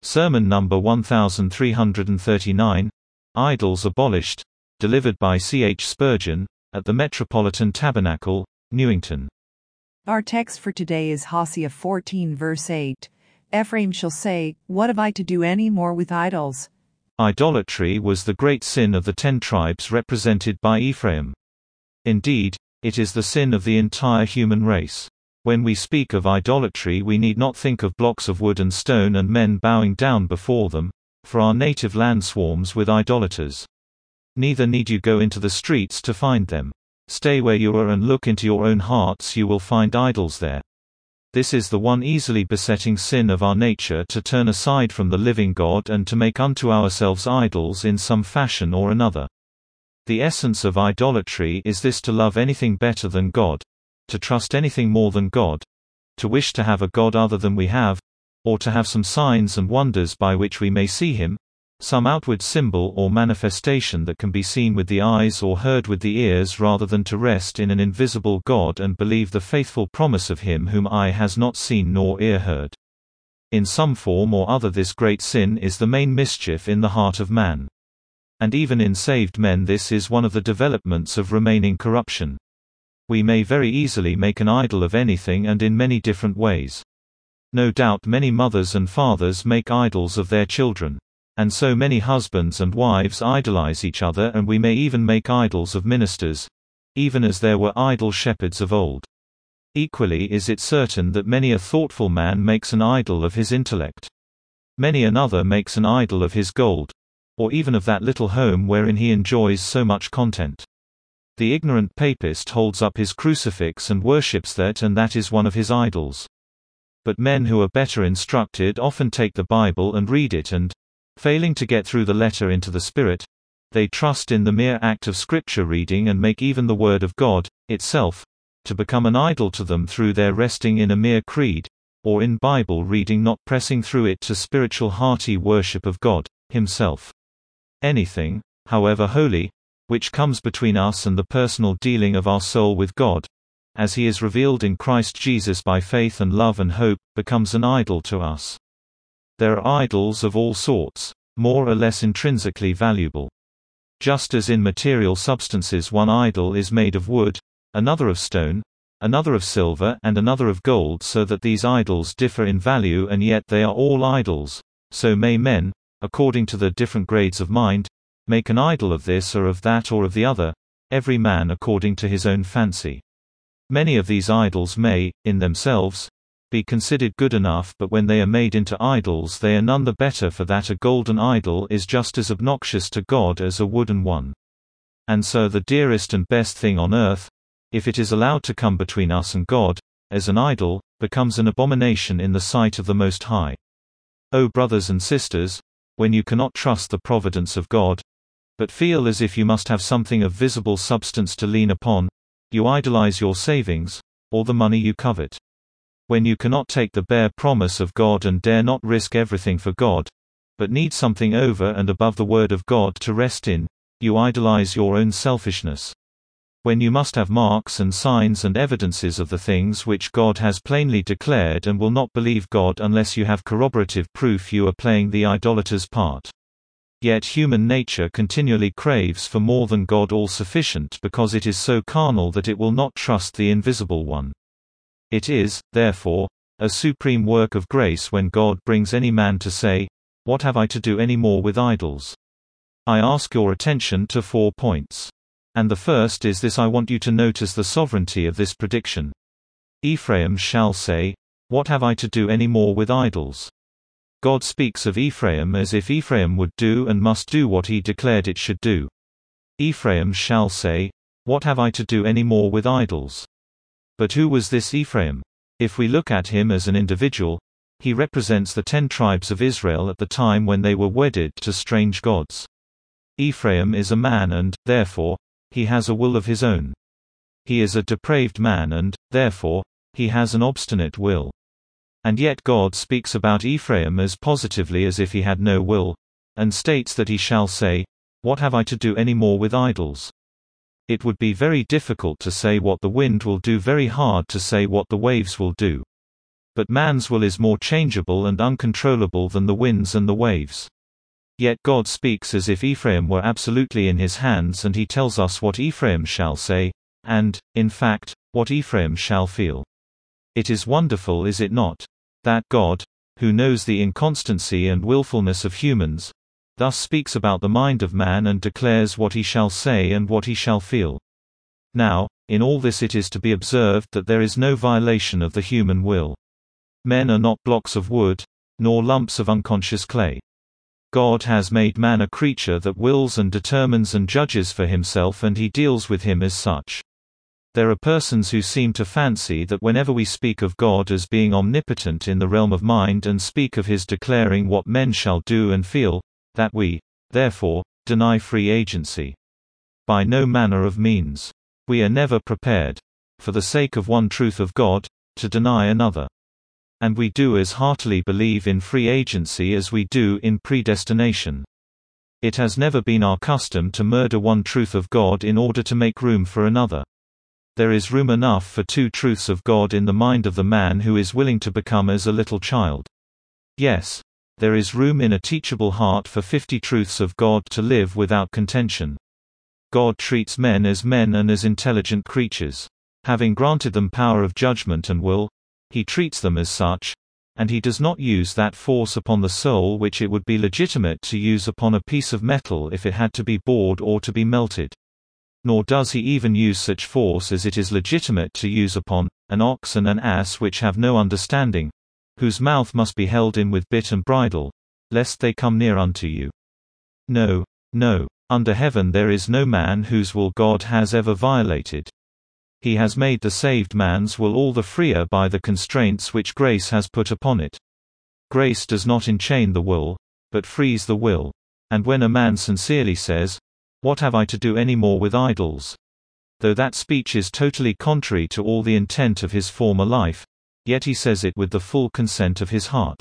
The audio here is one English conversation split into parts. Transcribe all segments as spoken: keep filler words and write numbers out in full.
Sermon number one thousand three hundred thirty-nine, Idols Abolished, delivered by C H Spurgeon, at the Metropolitan Tabernacle, Newington. Our text for today is Hosea fourteen verse eight. Ephraim shall say, What have I to do any more with idols? Idolatry was the great sin of the ten tribes represented by Ephraim. Indeed, it is the sin of the entire human race. When we speak of idolatry, we need not think of blocks of wood and stone and men bowing down before them, for our native land swarms with idolaters. Neither need you go into the streets to find them. Stay where you are and look into your own hearts, you will find idols there. This is the one easily besetting sin of our nature, to turn aside from the living God and to make unto ourselves idols in some fashion or another. The essence of idolatry is this: to love anything better than God, to trust anything more than God, to wish to have a God other than we have, or to have some signs and wonders by which we may see Him, some outward symbol or manifestation that can be seen with the eyes or heard with the ears, rather than to rest in an invisible God and believe the faithful promise of Him whom eye has not seen nor ear heard. In some form or other, this great sin is the main mischief in the heart of man. And even in saved men, this is one of the developments of remaining corruption. We may very easily make an idol of anything, and in many different ways. No doubt many mothers and fathers make idols of their children. And so many husbands and wives idolize each other, and we may even make idols of ministers, even as there were idol shepherds of old. Equally is it certain that many a thoughtful man makes an idol of his intellect. Many another makes an idol of his gold, or even of that little home wherein he enjoys so much content. The ignorant papist holds up his crucifix and worships that, and that is one of his idols. But men who are better instructed often take the Bible and read it, and, failing to get through the letter into the spirit, they trust in the mere act of scripture reading and make even the Word of God, itself, to become an idol to them through their resting in a mere creed, or in Bible reading, not pressing through it to spiritual hearty worship of God Himself. Anything, however holy, which comes between us and the personal dealing of our soul with God, as He is revealed in Christ Jesus by faith and love and hope, becomes an idol to us. There are idols of all sorts, more or less intrinsically valuable. Just as in material substances one idol is made of wood, another of stone, another of silver, and another of gold, so that these idols differ in value and yet they are all idols, so may men, according to the different grades of mind, make an idol of this or of that or of the other, every man according to his own fancy. Many of these idols may, in themselves, be considered good enough, but when they are made into idols they are none the better for that. A golden idol is just as obnoxious to God as a wooden one. And so the dearest and best thing on earth, if it is allowed to come between us and God, as an idol, becomes an abomination in the sight of the Most High. O brothers and sisters, when you cannot trust the providence of God, but feel as if you must have something of visible substance to lean upon, you idolize your savings, or the money you covet. When you cannot take the bare promise of God and dare not risk everything for God, but need something over and above the Word of God to rest in, you idolize your own selfishness. When you must have marks and signs and evidences of the things which God has plainly declared, and will not believe God unless you have corroborative proof, you are playing the idolater's part. Yet human nature continually craves for more than God all-sufficient, because it is so carnal that it will not trust the invisible one. It is, therefore, a supreme work of grace when God brings any man to say, What have I to do any more with idols? I ask your attention to four points. And the first is this: I want you to notice the sovereignty of this prediction. Ephraim shall say, What have I to do any more with idols? God speaks of Ephraim as if Ephraim would do and must do what He declared it should do. Ephraim shall say, What have I to do any more with idols? But who was this Ephraim? If we look at him as an individual, he represents the ten tribes of Israel at the time when they were wedded to strange gods. Ephraim is a man and, therefore, he has a will of his own. He is a depraved man and, therefore, he has an obstinate will. And yet God speaks about Ephraim as positively as if he had no will, and states that he shall say, What have I to do any more with idols? It would be very difficult to say what the wind will do, very hard to say what the waves will do. But man's will is more changeable and uncontrollable than the winds and the waves. Yet God speaks as if Ephraim were absolutely in his hands, and he tells us what Ephraim shall say, and, in fact, what Ephraim shall feel. It is wonderful, is it not, that God, who knows the inconstancy and willfulness of humans, thus speaks about the mind of man and declares what he shall say and what he shall feel. Now, in all this it is to be observed that there is no violation of the human will. Men are not blocks of wood, nor lumps of unconscious clay. God has made man a creature that wills and determines and judges for himself, and he deals with him as such. There are persons who seem to fancy that whenever we speak of God as being omnipotent in the realm of mind and speak of his declaring what men shall do and feel, that we, therefore, deny free agency. By no manner of means. We are never prepared, for the sake of one truth of God, to deny another. And we do as heartily believe in free agency as we do in predestination. It has never been our custom to murder one truth of God in order to make room for another. There is room enough for two truths of God in the mind of the man who is willing to become as a little child. Yes, there is room in a teachable heart for fifty truths of God to live without contention. God treats men as men and as intelligent creatures. Having granted them power of judgment and will, he treats them as such, and he does not use that force upon the soul which it would be legitimate to use upon a piece of metal if it had to be bored or to be melted. Nor does he even use such force as it is legitimate to use upon an ox and an ass which have no understanding, whose mouth must be held in with bit and bridle, lest they come near unto you. No, no, under heaven there is no man whose will God has ever violated. He has made the saved man's will all the freer by the constraints which grace has put upon it. Grace does not enchain the will, but frees the will. And when a man sincerely says, "What have I to do any more with idols?" though that speech is totally contrary to all the intent of his former life, yet he says it with the full consent of his heart.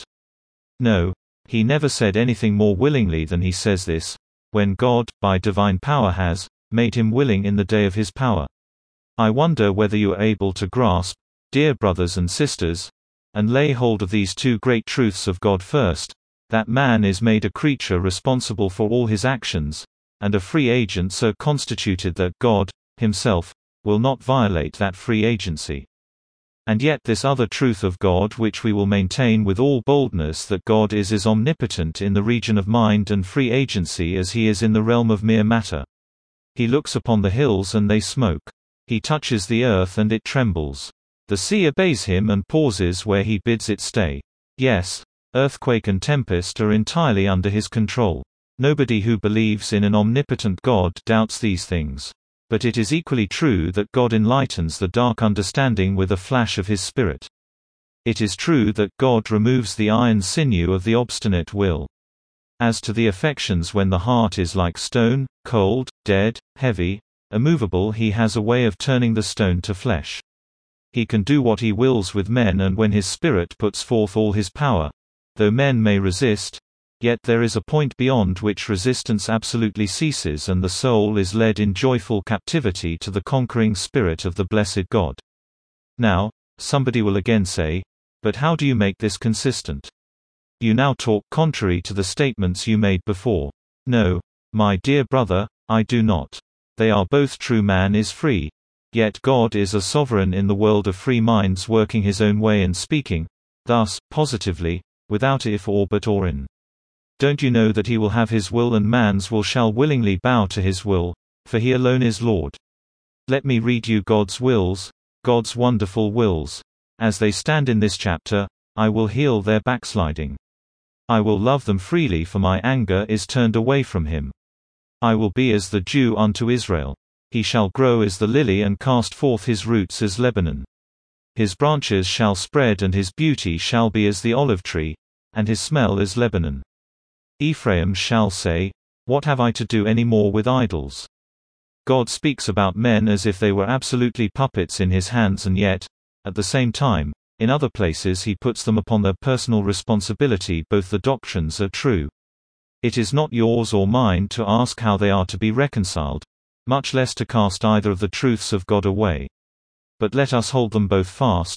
No, he never said anything more willingly than he says this, when God, by divine power has made him willing in the day of his power. I wonder whether you are able to grasp, dear brothers and sisters, and lay hold of these two great truths of God. First, that man is made a creature responsible for all his actions, and a free agent so constituted that God, himself, will not violate that free agency. And yet this other truth of God which we will maintain with all boldness, that God is as omnipotent in the region of mind and free agency as he is in the realm of mere matter. He looks upon the hills and they smoke. He touches the earth and it trembles. The sea obeys him and pauses where he bids it stay. Yes, earthquake and tempest are entirely under his control. Nobody who believes in an omnipotent God doubts these things. But it is equally true that God enlightens the dark understanding with a flash of his Spirit. It is true that God removes the iron sinew of the obstinate will. As to the affections, when the heart is like stone, cold, dead, heavy, immovable, he has a way of turning the stone to flesh. He can do what he wills with men, and when his Spirit puts forth all his power, though men may resist, yet there is a point beyond which resistance absolutely ceases, and the soul is led in joyful captivity to the conquering Spirit of the blessed God. Now, somebody will again say, "But how do you make this consistent? You now talk contrary to the statements you made before." No, my dear brother, I do not. They are both true. Man is free. Yet God is a sovereign in the world of free minds, working his own way and speaking, thus, positively, without if or but or in. Don't you know that he will have his will, and man's will shall willingly bow to his will, for he alone is Lord? Let me read you God's wills, God's wonderful wills. As they stand in this chapter, I will heal their backsliding. I will love them freely, for my anger is turned away from him. I will be as the dew unto Israel. He shall grow as the lily and cast forth his roots as Lebanon. His branches shall spread, and his beauty shall be as the olive tree, and his smell as Lebanon. Ephraim shall say, "What have I to do any more with idols?" God speaks about men as if they were absolutely puppets in his hands, and yet, at the same time, in other places he puts them upon their personal responsibility. Both the doctrines are true. It is not yours or mine to ask how they are to be reconciled, much less to cast either of the truths of God away. But let us hold them both fast,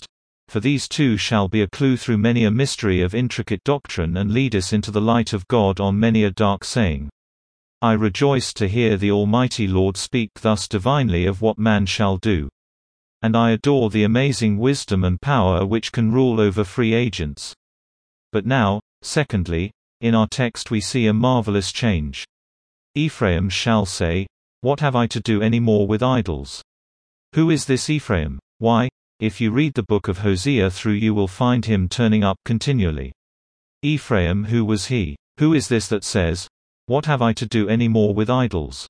For these two shall be a clue through many a mystery of intricate doctrine and lead us into the light of God on many a dark saying. I rejoice to hear the Almighty Lord speak thus divinely of what man shall do. And I adore the amazing wisdom and power which can rule over free agents. But now, secondly, in our text we see a marvelous change. Ephraim shall say, "What have I to do any more with idols?" Who is this Ephraim? Why, if you read the book of Hosea through, you will find him turning up continually. Ephraim, who was he? Who is this that says, "What have I to do any more with idols?"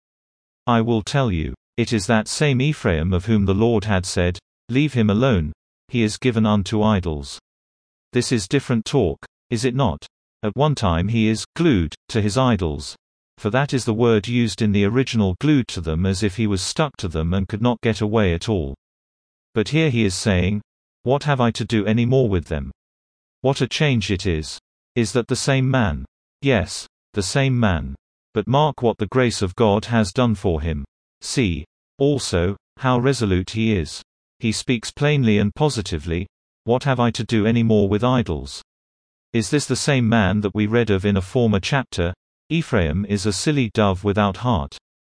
I will tell you. It is that same Ephraim of whom the Lord had said, "Leave him alone, he is given unto idols." This is different talk, is it not? At one time he is glued to his idols, for that is the word used in the original, glued to them, as if he was stuck to them and could not get away at all. But here he is saying, "What have I to do any more with them?" What a change it is! Is that the same man? Yes, the same man. But mark what the grace of God has done for him. See, also, how resolute he is. He speaks plainly and positively, "What have I to do any more with idols?" Is this the same man that we read of in a former chapter? Ephraim is a silly dove without heart.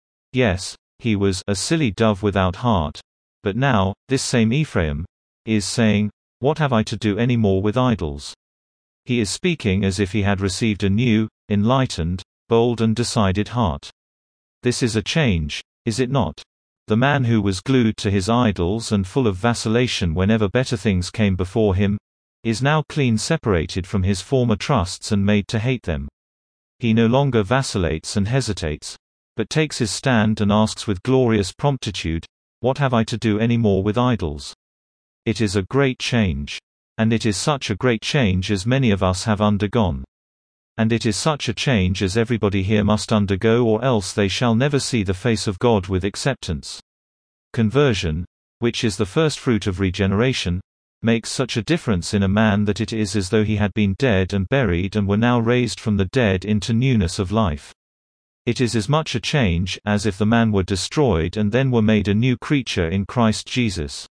Yes, he was a silly dove without heart. But now, this same Ephraim is saying, "What have I to do any more with idols?" He is speaking as if he had received a new, enlightened, bold and decided heart. This is a change, is it not? The man who was glued to his idols and full of vacillation whenever better things came before him, is now clean separated from his former trusts and made to hate them. He no longer vacillates and hesitates, but takes his stand and asks with glorious promptitude, "What have I to do any more with idols?" It is a great change. And it is such a great change as many of us have undergone. And it is such a change as everybody here must undergo, or else they shall never see the face of God with acceptance. Conversion, which is the first fruit of regeneration, makes such a difference in a man that it is as though he had been dead and buried and were now raised from the dead into newness of life. It is as much a change as if the man were destroyed and then were made a new creature in Christ Jesus.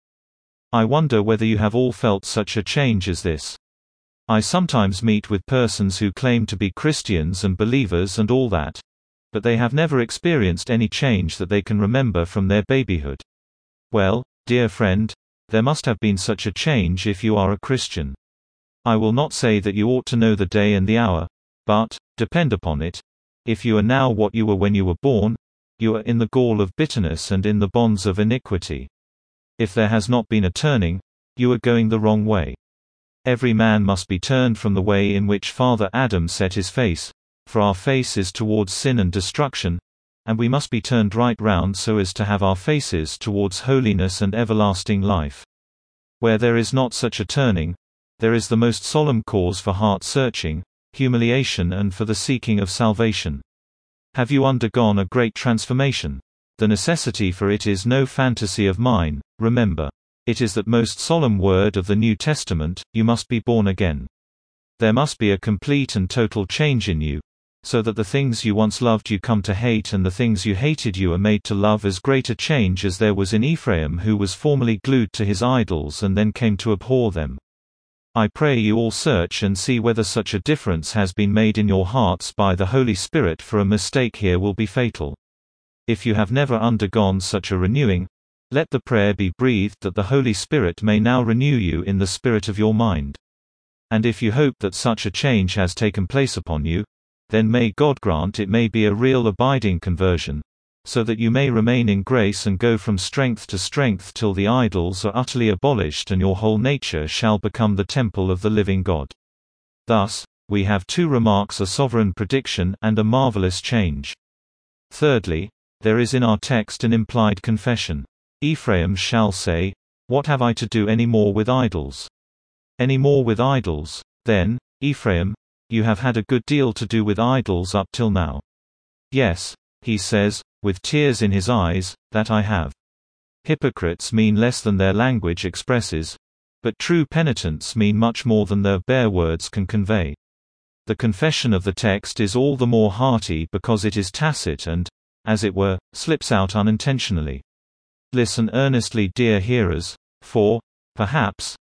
I wonder whether you have all felt such a change as this. I sometimes meet with persons who claim to be Christians and believers and all that, but they have never experienced any change that they can remember from their babyhood. Well, dear friend, there must have been such a change if you are a Christian. I will not say that you ought to know the day and the hour, but, depend upon it, if you are now what you were when you were born, you are in the gall of bitterness and in the bonds of iniquity. If there has not been a turning, you are going the wrong way. Every man must be turned from the way in which Father Adam set his face, for our face is towards sin and destruction, and we must be turned right round so as to have our faces towards holiness and everlasting life. Where there is not such a turning, there is the most solemn cause for heart-searching, humiliation and for the seeking of salvation. Have you undergone a great transformation? The necessity for it is no fantasy of mine, remember. It is that most solemn word of the New Testament, you must be born again. There must be a complete and total change in you, so that the things you once loved you come to hate and the things you hated you are made to love. As great a change as there was in Ephraim, who was formerly glued to his idols and then came to abhor them. I pray you all search and see whether such a difference has been made in your hearts by the Holy Spirit, for a mistake here will be fatal. If you have never undergone such a renewing, let the prayer be breathed that the Holy Spirit may now renew you in the spirit of your mind. And if you hope that such a change has taken place upon you, then may God grant it may be a real abiding conversion, so that you may remain in grace and go from strength to strength till the idols are utterly abolished and your whole nature shall become the temple of the living God. Thus, we have two remarks: a sovereign prediction and a marvelous change. Thirdly, there is in our text an implied confession. Ephraim shall say, "What have I to do any more with idols?" Any more with idols? Then, Ephraim, you have had a good deal to do with idols up till now. Yes, he says, with tears in his eyes, that I have. Hypocrites mean less than their language expresses, but true penitents mean much more than their bare words can convey. The confession of the text is all the more hearty because it is tacit and, as it were, slips out unintentionally. Listen earnestly, dear hearers, for, perhaps,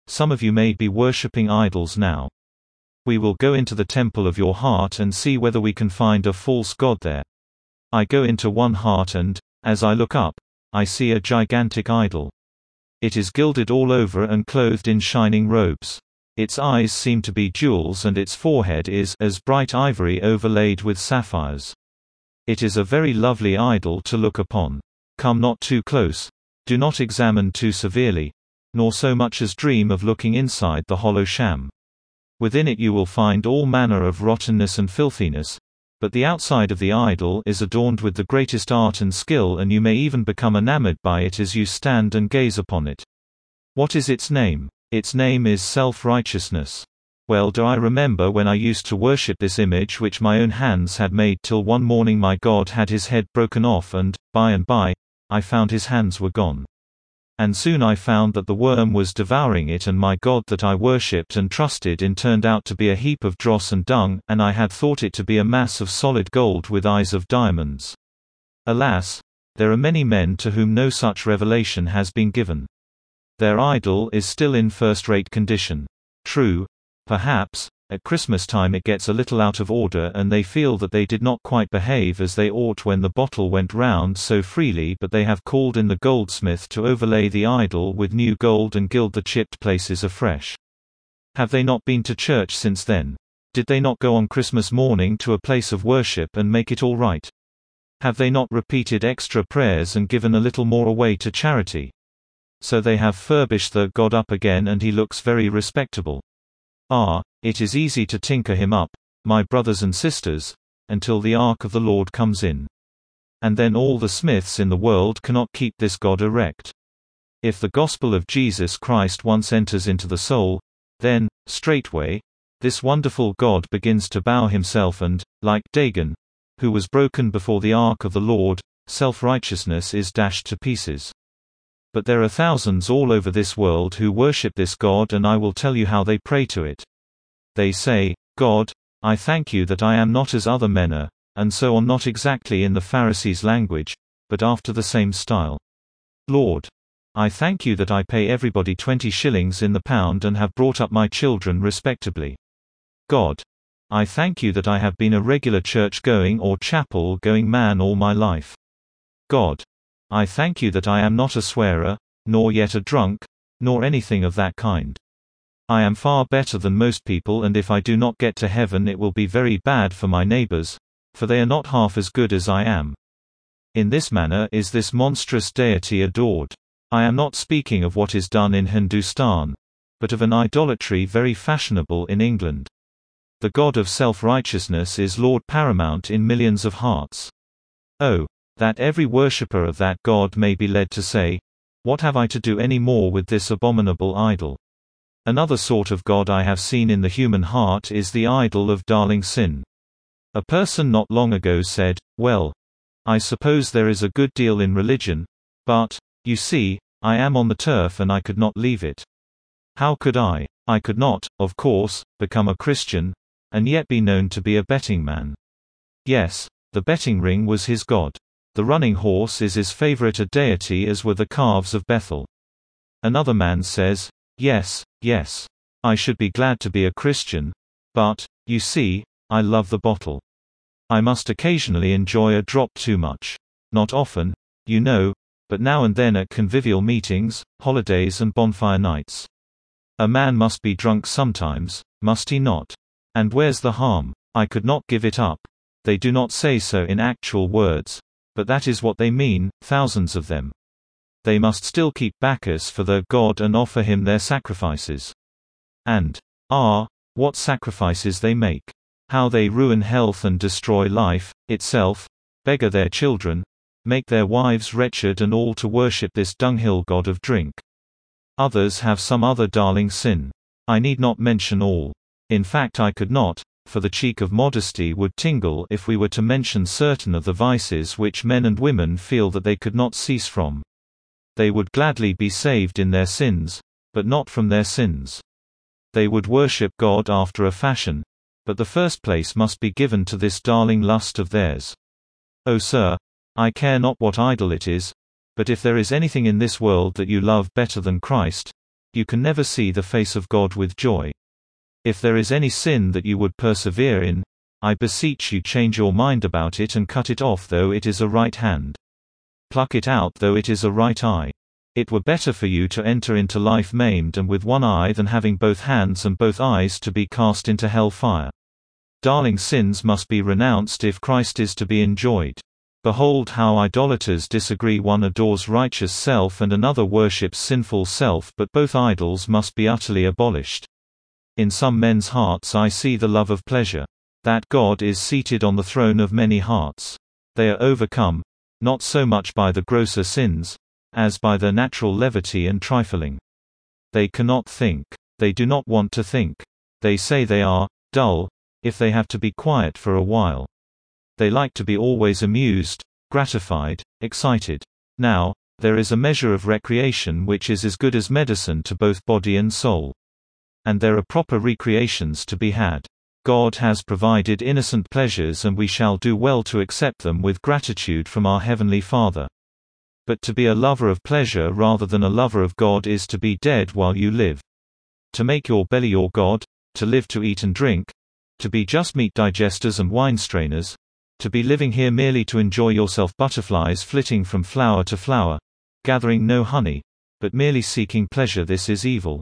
some of you may be worshipping idols now. We will go into the temple of your heart and see whether we can find a false god there. I go into one heart and, as I look up, I see a gigantic idol. It is gilded all over and clothed in shining robes. Its eyes seem to be jewels and its forehead is as bright ivory overlaid with sapphires. It is a very lovely idol to look upon. Come not too close, do not examine too severely, nor so much as dream of looking inside the hollow sham. Within it you will find all manner of rottenness and filthiness, but the outside of the idol is adorned with the greatest art and skill, and you may even become enamored by it as you stand and gaze upon it. What is its name? Its name is self-righteousness. Well do I remember when I used to worship this image which my own hands had made, till one morning my God had his head broken off, and, by and by, I found his hands were gone. And soon I found that the worm was devouring it, and my God that I worshipped and trusted in turned out to be a heap of dross and dung, and I had thought it to be a mass of solid gold with eyes of diamonds. Alas, there are many men to whom no such revelation has been given. Their idol is still in first-rate condition. True, perhaps, at Christmas time it gets a little out of order and they feel that they did not quite behave as they ought when the bottle went round so freely, but they have called in the goldsmith to overlay the idol with new gold and gild the chipped places afresh. Have they not been to church since then? Did they not go on Christmas morning to a place of worship and make it all right? Have they not repeated extra prayers and given a little more away to charity? So they have furbished the God up again, and he looks very respectable. Ah, it is easy to tinker him up, my brothers and sisters, until the ark of the Lord comes in. And then all the smiths in the world cannot keep this God erect. If the gospel of Jesus Christ once enters into the soul, then, straightway, this wonderful God begins to bow himself and, like Dagon, who was broken before the ark of the Lord, self-righteousness is dashed to pieces. But there are thousands all over this world who worship this God, and I will tell you how they pray to it. They say, God, I thank you that I am not as other men are, and so on, not exactly in the Pharisees' language, but after the same style. Lord, I thank you that I pay everybody twenty shillings in the pound and have brought up my children respectably. God, I thank you that I have been a regular church-going or chapel-going man all my life. God, I thank you that I am not a swearer, nor yet a drunk, nor anything of that kind. I am far better than most people, and if I do not get to heaven it will be very bad for my neighbors, for they are not half as good as I am. In this manner is this monstrous deity adored. I am not speaking of what is done in Hindustan, but of an idolatry very fashionable in England. The God of self-righteousness is Lord paramount in millions of hearts. Oh, that every worshipper of that God may be led to say, what have I to do any more with this abominable idol? Another sort of God I have seen in the human heart is the idol of darling sin. A person not long ago said, well, I suppose there is a good deal in religion, but, you see, I am on the turf and I could not leave it. How could I? I could not, of course, become a Christian, and yet be known to be a betting man. Yes, the betting ring was his God. The running horse is as favorite a deity as were the calves of Bethel. Another man says, yes, yes, I should be glad to be a Christian, but, you see, I love the bottle. I must occasionally enjoy a drop too much. Not often, you know, but now and then at convivial meetings, holidays and bonfire nights. A man must be drunk sometimes, must he not? And where's the harm? I could not give it up. They do not say so in actual words, but that is what they mean, thousands of them. They must still keep Bacchus for their god and offer him their sacrifices. And, ah, what sacrifices they make! How they ruin health and destroy life itself, beggar their children, make their wives wretched, and all to worship this dunghill god of drink. Others have some other darling sin. I need not mention all. In fact I could not, for the cheek of modesty would tingle if we were to mention certain of the vices which men and women feel that they could not cease from. They would gladly be saved in their sins, but not from their sins. They would worship God after a fashion, but the first place must be given to this darling lust of theirs. Oh sir, I care not what idol it is, but if there is anything in this world that you love better than Christ, You can never see the face of God with joy. If there is any sin that you would persevere in, I beseech you change your mind about it and cut it off though it is a right hand. Pluck it out though it is a right eye. It were better for you to enter into life maimed and with one eye than having both hands and both eyes to be cast into hell fire. Darling, sins must be renounced if Christ is to be enjoyed. Behold how idolaters disagree, one adores righteous self and another worships sinful self, but both idols must be utterly abolished. In some men's hearts I see the love of pleasure. That God is seated on the throne of many hearts. They are overcome, not so much by the grosser sins, as by their natural levity and trifling. They cannot think. They do not want to think. They say they are dull, if they have to be quiet for a while. They like to be always amused, gratified, excited. Now, there is a measure of recreation which is as good as medicine to both body and soul. And there are proper recreations to be had. God has provided innocent pleasures and we shall do well to accept them with gratitude from our Heavenly Father. But to be a lover of pleasure rather than a lover of God is to be dead while you live. To make your belly your God, to live to eat and drink, to be just meat digesters and wine strainers, to be living here merely to enjoy yourself, butterflies flitting from flower to flower, gathering no honey, but merely seeking pleasure, this is evil.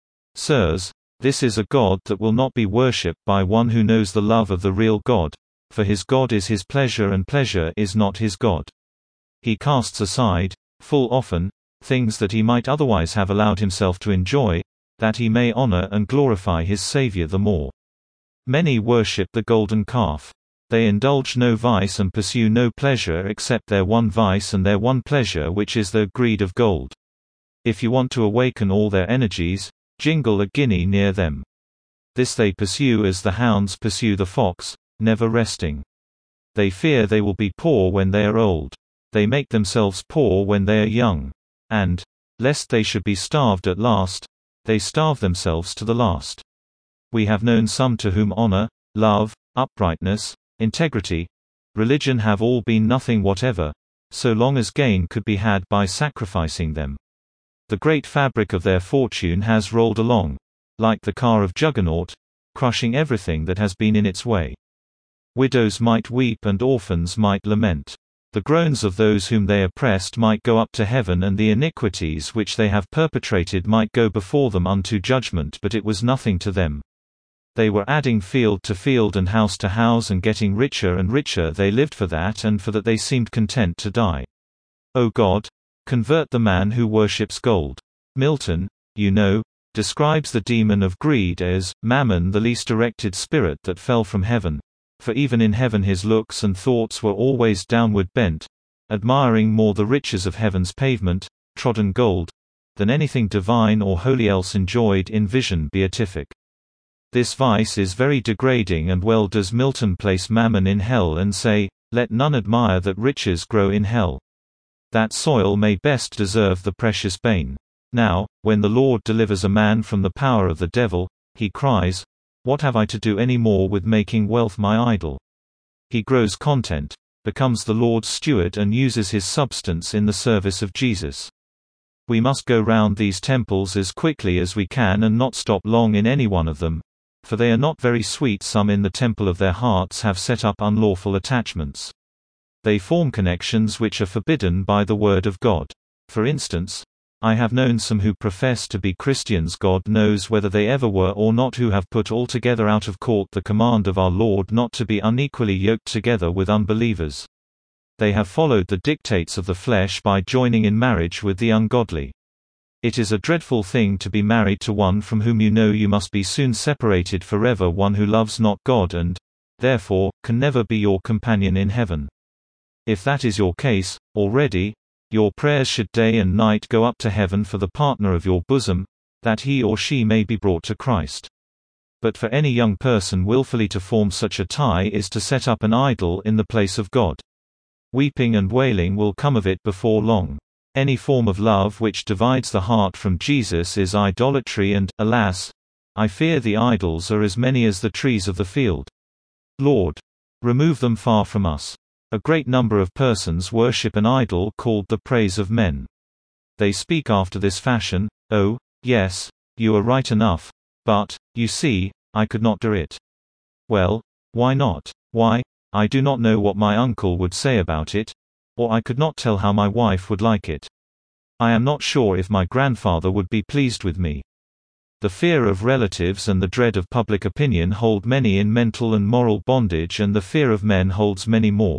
Sirs, this is a God that will not be worshipped by one who knows the love of the real God, for his God is his pleasure and pleasure is not his God. He casts aside, full often, things that he might otherwise have allowed himself to enjoy, that he may honor and glorify his Savior the more. Many worship the golden calf. They indulge no vice and pursue no pleasure except their one vice and their one pleasure, which is their greed of gold. If you want to awaken all their energies, jingle a guinea near them. This they pursue as the hounds pursue the fox, never resting. They fear they will be poor when they are old. They make themselves poor when they are young. And, lest they should be starved at last, they starve themselves to the last. We have known some to whom honor, love, uprightness, integrity, religion have all been nothing whatever, so long as gain could be had by sacrificing them. The great fabric of their fortune has rolled along, like the car of Juggernaut, crushing everything that has been in its way. Widows might weep and orphans might lament. The groans of those whom they oppressed might go up to heaven, and the iniquities which they have perpetrated might go before them unto judgment, but it was nothing to them. They were adding field to field and house to house and getting richer and richer. They lived for that, and for that they seemed content to die. O God, convert the man who worships gold. Milton, you know, describes the demon of greed as Mammon, the least erected spirit that fell from heaven. For even in heaven his looks and thoughts were always downward bent, admiring more the riches of heaven's pavement, trodden gold, than anything divine or holy else enjoyed in vision beatific. This vice is very degrading, and well does Milton place Mammon in hell and say, let none admire that riches grow in hell. That soil may best deserve the precious bane. Now, when the Lord delivers a man from the power of the devil, he cries, what have I to do any more with making wealth my idol? He grows content, becomes the Lord's steward, and uses his substance in the service of Jesus. We must go round these temples as quickly as we can and not stop long in any one of them, for they are not very sweet. Some in the temple of their hearts have set up unlawful attachments. They form connections which are forbidden by the word of God. For instance, I have known some who profess to be Christians, God knows whether they ever were or not, who have put altogether out of court the command of our Lord not to be unequally yoked together with unbelievers. They have followed the dictates of the flesh by joining in marriage with the ungodly. It is a dreadful thing to be married to one from whom you know you must be soon separated forever, one who loves not God and, therefore, can never be your companion in heaven. If that is your case, already, your prayers should day and night go up to heaven for the partner of your bosom, that he or she may be brought to Christ. But for any young person wilfully to form such a tie is to set up an idol in the place of God. Weeping and wailing will come of it before long. Any form of love which divides the heart from Jesus is idolatry, and, alas, I fear the idols are as many as the trees of the field. Lord, remove them far from us. A great number of persons worship an idol called the praise of men. They speak after this fashion, oh, Yes, you are right enough. But, you see, I could not do it. Well, why not? Why, I do not know what my uncle would say about it, or I could not tell how my wife would like it. I am not sure if my grandfather would be pleased with me. The fear of relatives and the dread of public opinion hold many in mental and moral bondage, and the fear of men holds many more.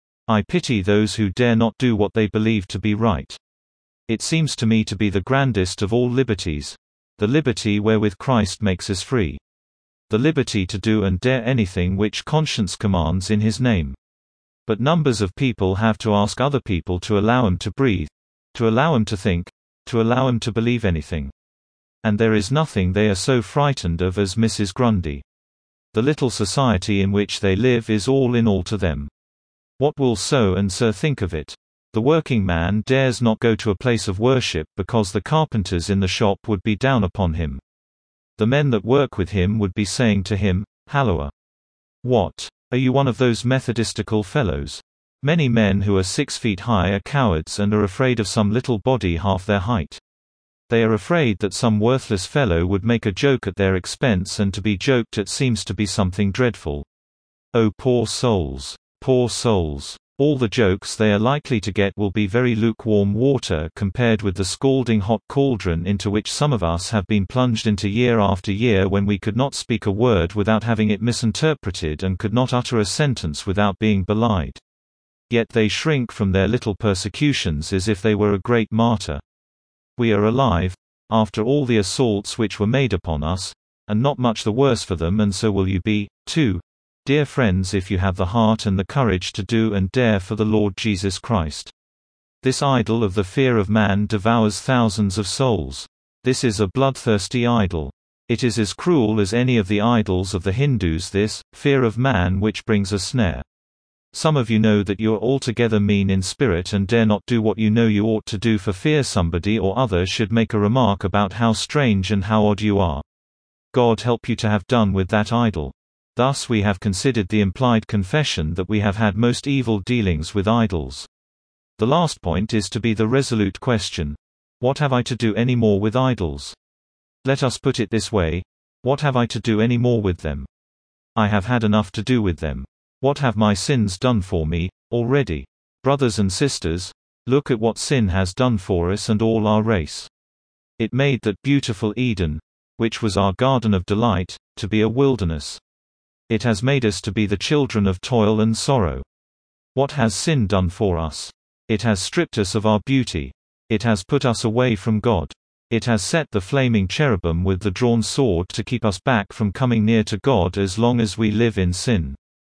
I pity those who dare not do what they believe to be right. It seems to me to be the grandest of all liberties, the liberty wherewith Christ makes us free. The liberty to do and dare anything which conscience commands in his name. But numbers of people have to ask other people to allow them to breathe, to allow them to think, to allow them to believe anything. And there is nothing they are so frightened of as Missus Grundy. The little society in which they live is all in all to them. What will so and so think of it? The working man dares not go to a place of worship because the carpenters in the shop would be down upon him. The men that work with him would be saying to him, "Halloa! What? Are you one of those Methodistical fellows?" Many men who are six feet high are cowards and are afraid of some little body half their height. They are afraid that some worthless fellow would make a joke at their expense, and to be joked at seems to be something dreadful. Oh, poor souls! Poor souls! All the jokes they are likely to get will be very lukewarm water compared with the scalding hot cauldron into which some of us have been plunged into year after year, when we could not speak a word without having it misinterpreted and could not utter a sentence without being belied. Yet they shrink from their little persecutions as if they were a great martyr. We are alive, after all the assaults which were made upon us, and not much the worse for them, and so will you be, too, dear friends, if you have the heart and the courage to do and dare for the Lord Jesus Christ. This idol of the fear of man devours thousands of souls. This is a bloodthirsty idol. It is as cruel as any of the idols of the Hindus, this fear of man which brings a snare. Some of you know that you are altogether mean in spirit and dare not do what you know you ought to do for fear somebody or other should make a remark about how strange and how odd you are. God help you to have done with that idol. Thus we have considered the implied confession that we have had most evil dealings with idols. The last point is to be the resolute question: what have I to do any more with idols? Let us put it this way: what have I to do any more with them? I have had enough to do with them. What have my sins done for me, already? Brothers and sisters, look at what sin has done for us and all our race. It made that beautiful Eden, which was our garden of delight, to be a wilderness. It has made us to be the children of toil and sorrow. What has sin done for us? It has stripped us of our beauty. It has put us away from God. It has set the flaming cherubim with the drawn sword to keep us back from coming near to God as long as we live in sin.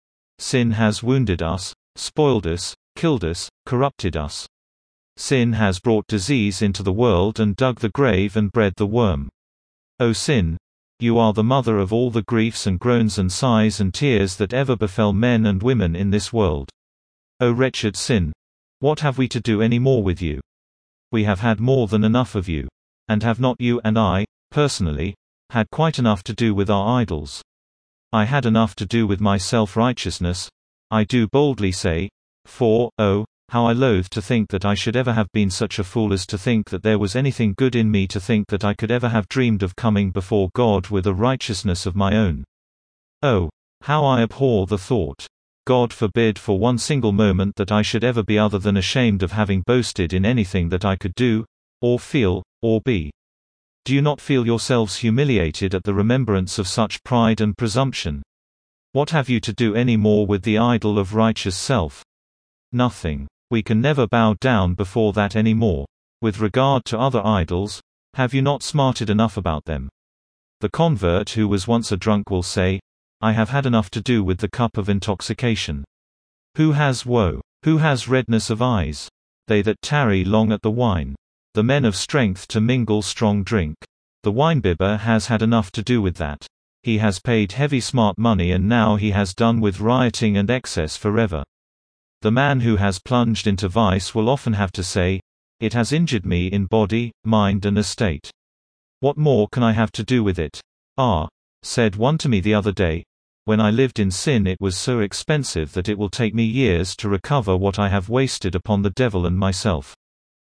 Sin has wounded us, spoiled us, killed us, corrupted us. Sin has brought disease into the world and dug the grave and bred the worm. O sin! You are the mother of all the griefs and groans and sighs and tears that ever befell men and women in this world. O wretched sin! What have we to do any more with you? We have had more than enough of you. And have not you and I, personally, had quite enough to do with our idols? I had enough to do with my self-righteousness, I do boldly say, for, oh, how I loathe to think that I should ever have been such a fool as to think that there was anything good in me, to think that I could ever have dreamed of coming before God with a righteousness of my own. Oh, how I abhor the thought. God forbid for one single moment that I should ever be other than ashamed of having boasted in anything that I could do, or feel, or be. Do you not feel yourselves humiliated at the remembrance of such pride and presumption? What have you to do any more with the idol of righteous self? Nothing. We can never bow down before that any more. With regard to other idols, have you not smarted enough about them? The convert who was once a drunk will say, I have had enough to do with the cup of intoxication. Who has woe? Who has redness of eyes? They that tarry long at the wine. The men of strength to mingle strong drink. The winebibber has had enough to do with that. He has paid heavy smart money, and now he has done with rioting and excess forever. The man who has plunged into vice will often have to say, it has injured me in body, mind and estate. What more can I have to do with it? Ah, said one to me the other day, when I lived in sin it was so expensive that it will take me years to recover what I have wasted upon the devil and myself.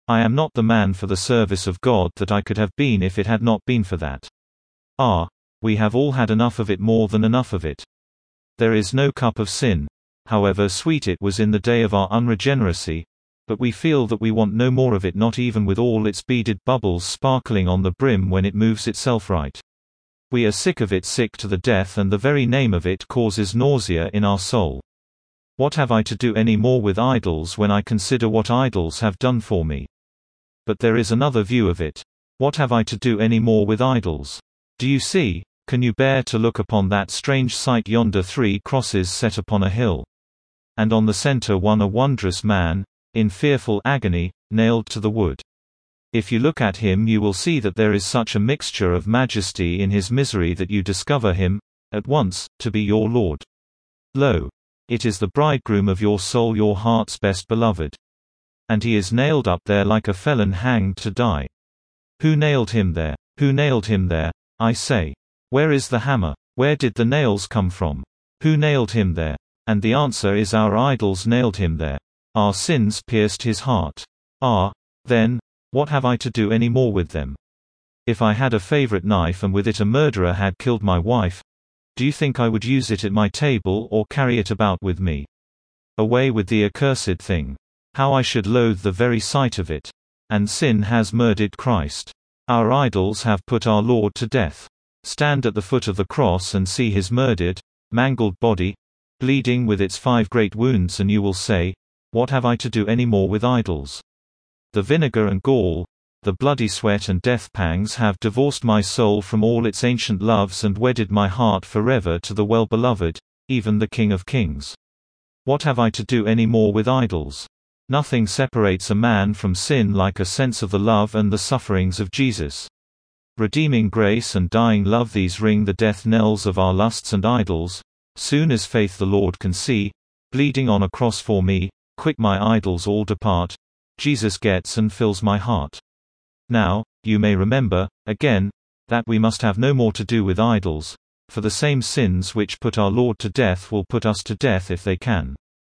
I am not the man for the service of God that I could have been if it had not been for that. Ah, we have all had enough of it, more than enough of it. There is no cup of sin, however sweet it was in the day of our unregeneracy, but we feel that we want no more of it, not even with all its beaded bubbles sparkling on the brim when it moves itself right. We are sick of it, sick to the death, and the very name of it causes nausea in our soul. What have I to do any more with idols when I consider what idols have done for me? But there is another view of it. What have I to do any more with idols? Do you see? Can you bear to look upon that strange sight yonder, three crosses set upon a hill? And on the center one a wondrous man, in fearful agony, nailed to the wood. If you look at him you will see that there is such a mixture of majesty in his misery that you discover him, at once, to be your Lord. Lo! It is the bridegroom of your soul, your heart's best beloved. And he is nailed up there like a felon hanged to die. Who nailed him there? Who nailed him there, I say? Where is the hammer? Where did the nails come from? Who nailed him there? And the answer is, our idols nailed him there. Our sins pierced his heart. Ah, then, what have I to do any more with them? If I had a favorite knife and with it a murderer had killed my wife, do you think I would use it at my table or carry it about with me? Away with the accursed thing. How I should loathe the very sight of it. And sin has murdered Christ. Our idols have put our Lord to death. Stand at the foot of the cross and see his murdered, mangled body, bleeding with its five great wounds, and you will say, what have I to do any more with idols? The vinegar and gall, the bloody sweat and death pangs have divorced my soul from all its ancient loves and wedded my heart forever to the well-beloved, even the King of Kings. What have I to do any more with idols? Nothing separates a man from sin like a sense of the love and the sufferings of Jesus. Redeeming grace and dying love, these ring the death knells of our lusts and idols. Soon as faith the Lord can see, bleeding on a cross for me, quick my idols all depart, Jesus gets and fills my heart. Now, you may remember, again, that we must have no more to do with idols, for the same sins which put our Lord to death will put us to death if they can.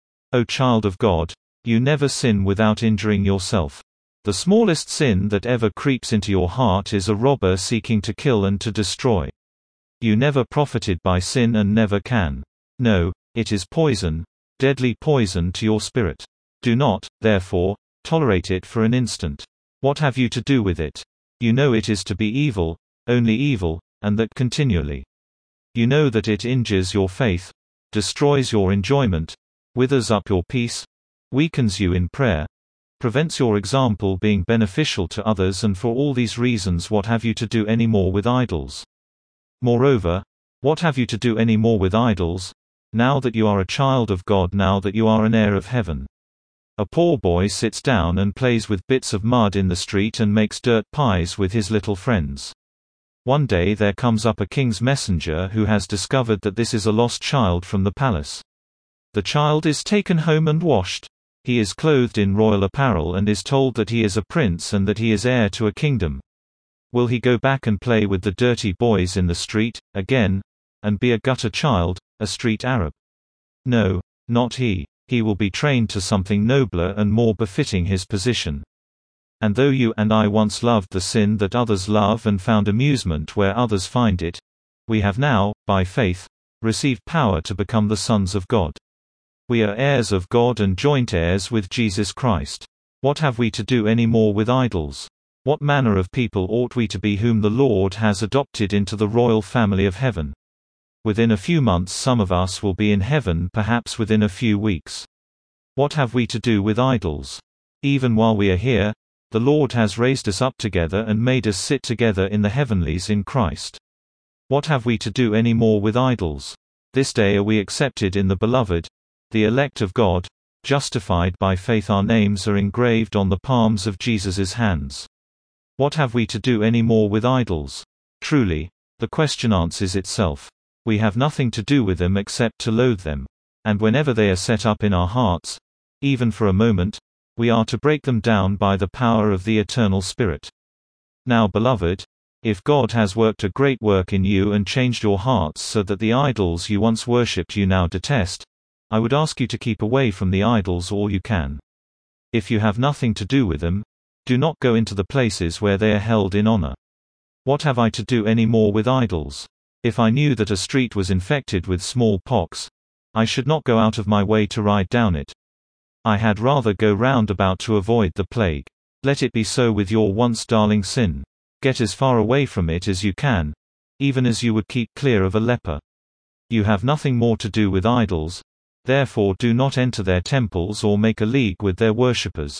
O child of God, you never sin without injuring yourself. The smallest sin that ever creeps into your heart is a robber seeking to kill and to destroy. You never profited by sin and never can. No, it is poison, deadly poison to your spirit. Do not, therefore, tolerate it for an instant. What have you to do with it? You know it is to be evil, only evil, and that continually. You know that it injures your faith, destroys your enjoyment, withers up your peace, weakens you in prayer, prevents your example being beneficial to others, and for all these reasons what have you to do any more with idols? Moreover, what have you to do any more with idols, now that you are a child of God, now that you are an heir of heaven? A poor boy sits down and plays with bits of mud in the street and makes dirt pies with his little friends. One day there comes up a king's messenger who has discovered that this is a lost child from the palace. The child is taken home and washed. He is clothed in royal apparel and is told that he is a prince and that he is heir to a kingdom. Will he go back and play with the dirty boys in the street, again, and be a gutter child, a street Arab? No, not he. He will be trained to something nobler and more befitting his position. And though you and I once loved the sin that others love and found amusement where others find it, we have now, by faith, received power to become the sons of God. We are heirs of God and joint heirs with Jesus Christ. What have we to do any more with idols? What manner of people ought we to be whom the Lord has adopted into the royal family of heaven? Within a few months some of us will be in heaven, perhaps within a few weeks. What have we to do with idols? Even while we are here, the Lord has raised us up together and made us sit together in the heavenlies in Christ. What have we to do any more with idols? This day are we accepted in the Beloved, the elect of God, justified by faith. Our names are engraved on the palms of Jesus' hands. What have we to do any more with idols? Truly, the question answers itself. We have nothing to do with them except to loathe them. And whenever they are set up in our hearts, even for a moment, we are to break them down by the power of the eternal Spirit. Now, beloved, if God has worked a great work in you and changed your hearts so that the idols you once worshipped you now detest, I would ask you to keep away from the idols all you can. If you have nothing to do with them, Do not go into the places where they are held in honor. What have I to do any more with idols? If I knew that a street was infected with small pox, I should not go out of my way to ride down it. I had rather go round about to avoid the plague. Let it be so with your once darling sin. Get as far away from it as you can, even as you would keep clear of a leper. You have nothing more to do with idols, therefore do not enter their temples or make a league with their worshippers.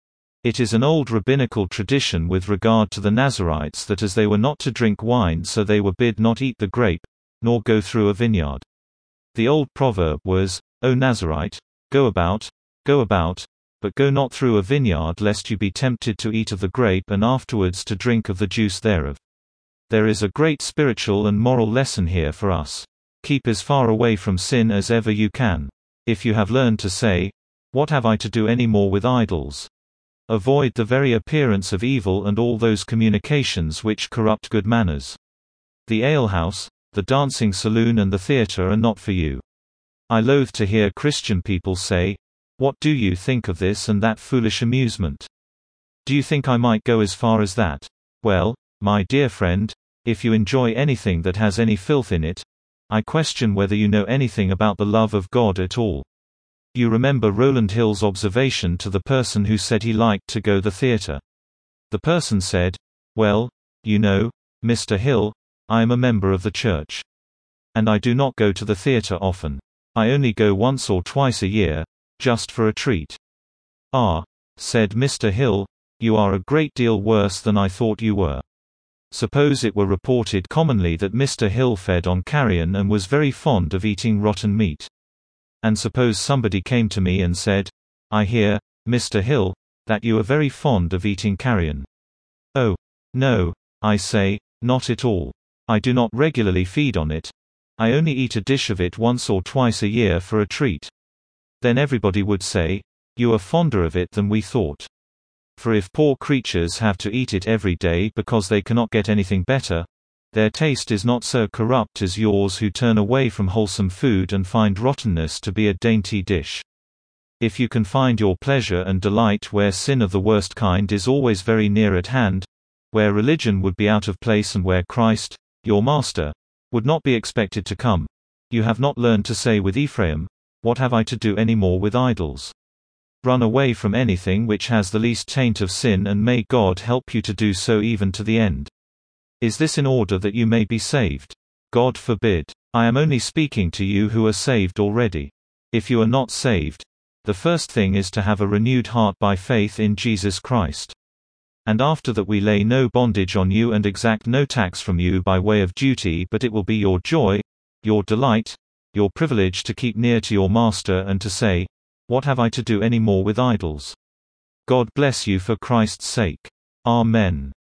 It is an old rabbinical tradition with regard to the Nazarites that as they were not to drink wine, so they were bid not eat the grape, nor go through a vineyard. The old proverb was, O Nazarite, go about, go about, but go not through a vineyard, lest you be tempted to eat of the grape and afterwards to drink of the juice thereof. There is a great spiritual and moral lesson here for us. Keep as far away from sin as ever you can. If you have learned to say, What have I to do any more with idols? Avoid the very appearance of evil and all those communications which corrupt good manners. The alehouse, the dancing saloon and the theatre are not for you. I loathe to hear Christian people say, What do you think of this and that foolish amusement? Do you think I might go as far as that? Well, my dear friend, if you enjoy anything that has any filth in it, I question whether you know anything about the love of God at all. You remember Rowland Hill's observation to the person who said he liked to go to the theatre. The person said, Well, you know, Mister Hill, I am a member of the church. And I do not go to the theatre often. I only go once or twice a year, just for a treat. Ah, said Mister Hill, you are a great deal worse than I thought you were. Suppose it were reported commonly that Mister Hill fed on carrion and was very fond of eating rotten meat. And suppose somebody came to me and said, I hear, Mister Hill, that you are very fond of eating carrion. Oh, no, I say, not at all. I do not regularly feed on it. I only eat a dish of it once or twice a year for a treat. Then everybody would say, you are fonder of it than we thought. For if poor creatures have to eat it every day because they cannot get anything better, their taste is not so corrupt as yours who turn away from wholesome food and find rottenness to be a dainty dish. If you can find your pleasure and delight where sin of the worst kind is always very near at hand, where religion would be out of place and where Christ, your Master, would not be expected to come, you have not learned to say with Ephraim, What have I to do any more with idols? Run away from anything which has the least taint of sin, and may God help you to do so even to the end. Is this in order that you may be saved? God forbid. I am only speaking to you who are saved already. If you are not saved, the first thing is to have a renewed heart by faith in Jesus Christ. And after that we lay no bondage on you and exact no tax from you by way of duty, but it will be your joy, your delight, your privilege to keep near to your Master and to say, What have I to do any more with idols? God bless you for Christ's sake. Amen.